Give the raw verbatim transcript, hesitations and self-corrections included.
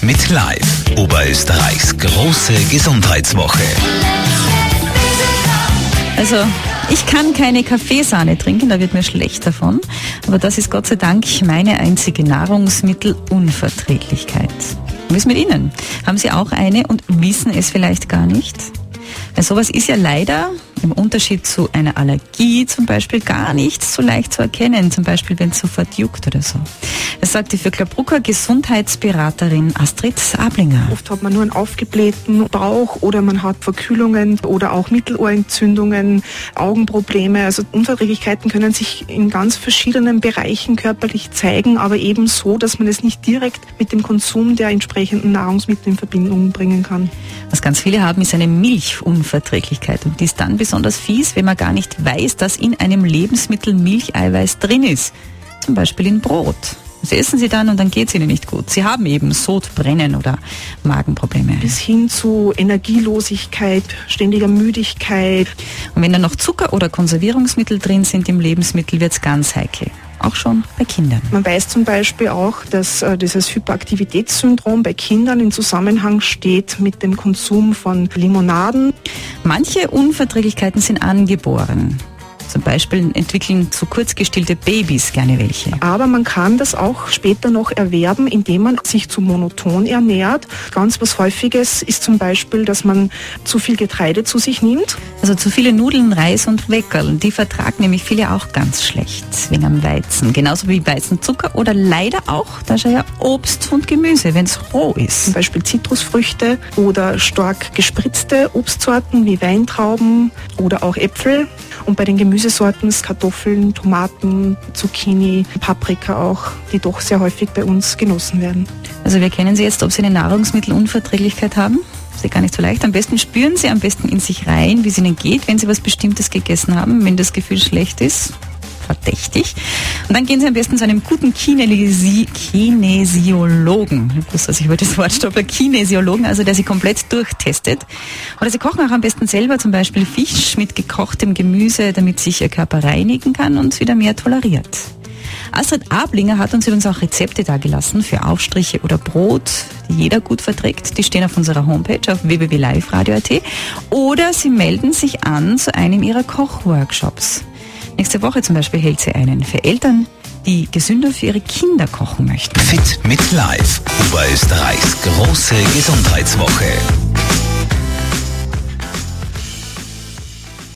mit Live. Oberösterreichs große Gesundheitswoche. Also, ich kann keine Kaffeesahne trinken, da wird mir schlecht davon. Aber das ist Gott sei Dank meine einzige Nahrungsmittelunverträglichkeit. Wie ist mit Ihnen? Haben Sie auch eine und wissen es vielleicht gar nicht? Weil sowas ist ja leider im Unterschied zu einer Allergie zum Beispiel gar nicht so leicht zu erkennen, zum Beispiel wenn es sofort juckt oder so. Das sagt die Vöcklerbrucker Gesundheitsberaterin Astrid Ablinger. Oft hat man nur einen aufgeblähten Bauch oder man hat Verkühlungen oder auch Mittelohrentzündungen, Augenprobleme. Also Unverträglichkeiten können sich in ganz verschiedenen Bereichen körperlich zeigen, aber eben so, dass man es nicht direkt mit dem Konsum der entsprechenden Nahrungsmittel in Verbindung bringen kann. Was ganz viele haben, ist eine Milchunverträglichkeit und die ist dann besonders fies, wenn man gar nicht weiß, dass in einem Lebensmittel Milcheiweiß drin ist. Zum Beispiel in Brot. Das essen Sie dann und dann geht es Ihnen nicht gut. Sie haben eben Sodbrennen oder Magenprobleme. Bis hin zu Energielosigkeit, ständiger Müdigkeit. Und wenn dann noch Zucker oder Konservierungsmittel drin sind im Lebensmittel, wird es ganz heikel. Auch schon bei Kindern. Man weiß zum Beispiel auch, dass äh, dieses Hyperaktivitätssyndrom bei Kindern in Zusammenhang steht mit dem Konsum von Limonaden. Manche Unverträglichkeiten sind angeboren. Zum Beispiel entwickeln zu kurz gestillte Babys gerne welche. Aber man kann das auch später noch erwerben, indem man sich zu monoton ernährt. Ganz was Häufiges ist zum Beispiel, dass man zu viel Getreide zu sich nimmt. Also zu viele Nudeln, Reis und Weckerl, die vertragen nämlich viele auch ganz schlecht wegen am Weizen. Genauso wie Weizenzucker oder leider auch, da ist ja Obst und Gemüse, wenn es roh ist. Zum Beispiel Zitrusfrüchte oder stark gespritzte Obstsorten wie Weintrauben oder auch Äpfel. Und bei den Gemüsesorten Kartoffeln, Tomaten, Zucchini, Paprika auch, die doch sehr häufig bei uns genossen werden. Also wir kennen Sie jetzt, ob Sie eine Nahrungsmittelunverträglichkeit haben. Das ist gar nicht so leicht. Am besten spüren Sie am besten in sich rein, wie es Ihnen geht, wenn Sie was Bestimmtes gegessen haben, wenn das Gefühl schlecht ist. Verdächtig. Und dann gehen Sie am besten zu einem guten Kinesi- Kinesiologen. Ich wusste, ich wollte das Wort stoppen. Kinesiologen, also der Sie komplett durchtestet. Oder Sie kochen auch am besten selber zum Beispiel Fisch mit gekochtem Gemüse, damit sich Ihr Körper reinigen kann und wieder mehr toleriert. Astrid Ablinger hat uns übrigens auch Rezepte dargelassen für Aufstriche oder Brot, die jeder gut verträgt. Die stehen auf unserer Homepage auf w w w punkt live radio punkt a t. Oder Sie melden sich an zu einem ihrer Kochworkshops. Nächste Woche zum Beispiel hält sie einen für Eltern, die gesünder für ihre Kinder kochen möchten. Fit mit Live. Oberösterreichs große Gesundheitswoche.